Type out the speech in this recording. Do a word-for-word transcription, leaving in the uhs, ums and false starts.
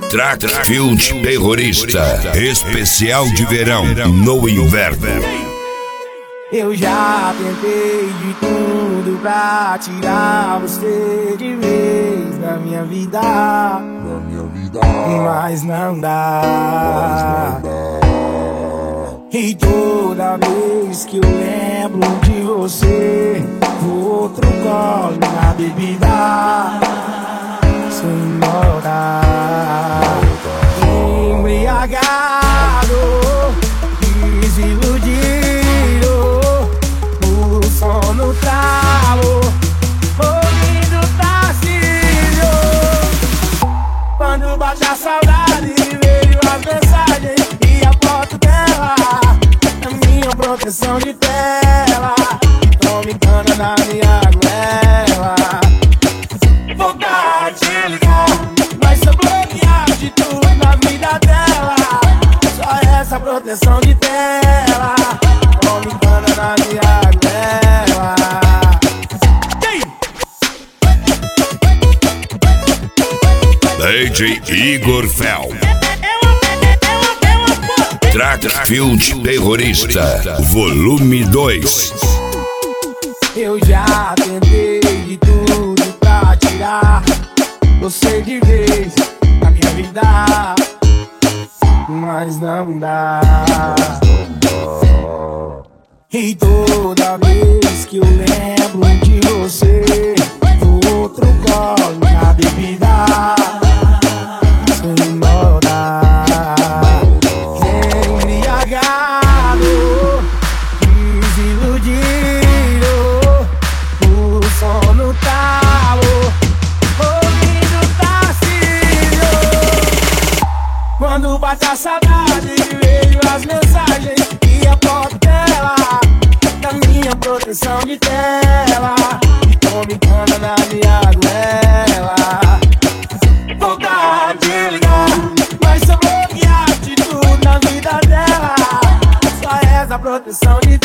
Trackfield Terrorista, especial de verão no inverno. Eu já tentei de tudo pra tirar você de vez da minha vida, da minha vida, mas não dá. E toda vez que eu lembro de você, outro gole na bebida, sem notar. Embriagado, desiludido, o sono talo, ouvindo Tarcísio. Quando bate a saudade, vejo as mensagens e a foto dela, a minha proteção de tela, tô me encana na minha goela. Vontade de ligar, mas sou bloqueado de tudo na vida dela. Só essa proteção de tela, tô me encana na minha goela. D J Igor Fel, Trackfield Terrorista, volume dois. Eu já tentei de tudo pra tirar você de vez da minha vida, mas não dá. E toda vez que eu lembro de você, outro gole na bebida, sem maldade. Embriagado, desiludido, o sono talo, ouvindo Tarcísio. Quando bate a saudade, vejo as mensagens e a foto dela, da minha proteção de tela, e tô me encana na minha goela. Vontade de ligar, mas sou bloqueado de tudo na vida dela. Só essa proteção de